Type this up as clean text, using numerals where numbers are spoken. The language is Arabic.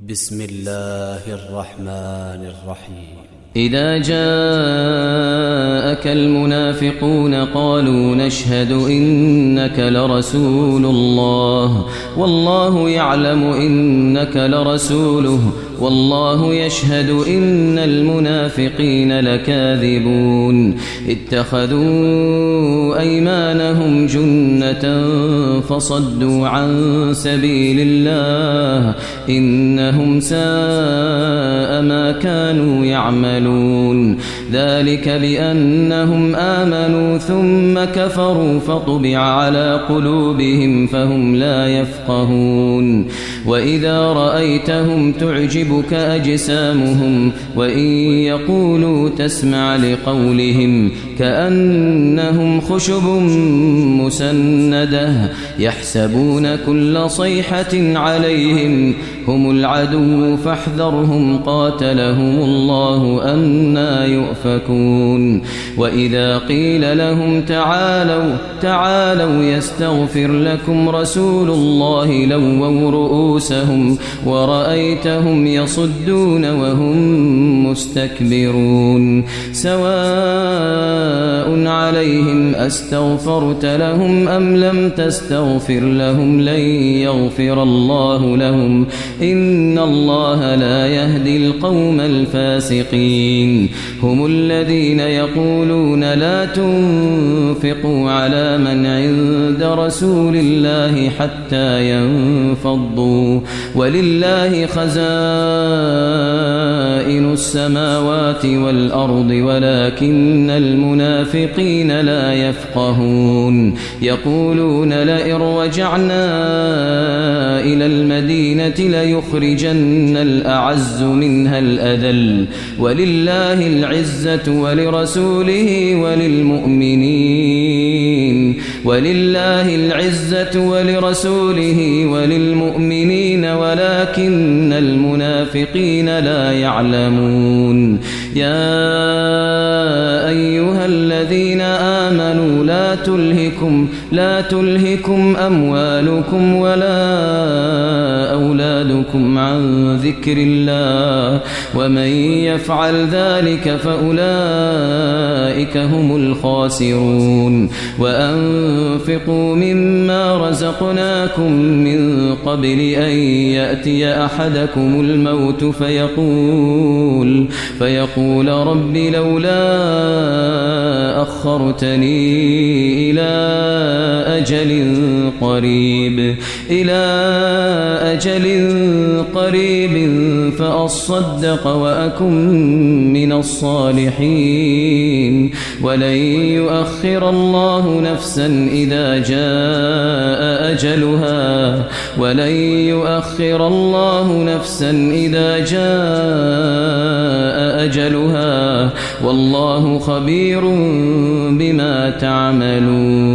بسم الله الرحمن الرحيم. إذا جاءك المنافقون قالوا نشهد إنك لرسول الله والله يعلم إنك لرسوله والله يشهد إن المنافقين لكاذبون اتخذوا أيمانهم جنة فصدوا عن سبيل الله إنهم ساء ما كانوا يعملون ذلك بأنهم آمنوا ثم كفروا فطبع على قلوبهم فهم لا يفقهون وإذا رأيتهم تعجبك أجسامهم وإن يقولوا تسمع لقولهم كأنهم خشب مسندة يحسبون كل صيحة عليهم هم العدو فاحذرهم قاتلهم الله أنى يؤفكون وإذا قيل لهم تعالوا يستغفر لكم رسول الله لووا رؤوسهم ورأيتهم يصدون وهم مستكبرون سواء عليهم أستغفرت لهم أم لم تستغفر لهم لن يغفر الله لهم إن الله لا يهدي القوم الفاسقين هم الذين يقولون لا تنفقوا على من عند رسول الله حتى ينفضوا ولله خزائن السماوات والأرض ولكن المنافقين لا يفقهون يقولون لئن رجعنا إلى المدينة ليخرجن الأعز منها الأذل ولله العزة ولرسوله وللمؤمنين ولكن المنافقين لا يعلمون يا أيها الذين آمنوا لا تلهكم أموالكم ولا أولادكم عن ذكر الله ومن يفعل ذلك فأولئك هم الخاسرون وأنفقوا مما رزقناكم من قبل أن يأتي أحدكم الموت فيقول رب لولا أخرتني إلى أجل قريب فأصدق وأكن من الصالحين ولن يؤخر الله نفسا إذا جاء أجلها والله خبير بما تعملون.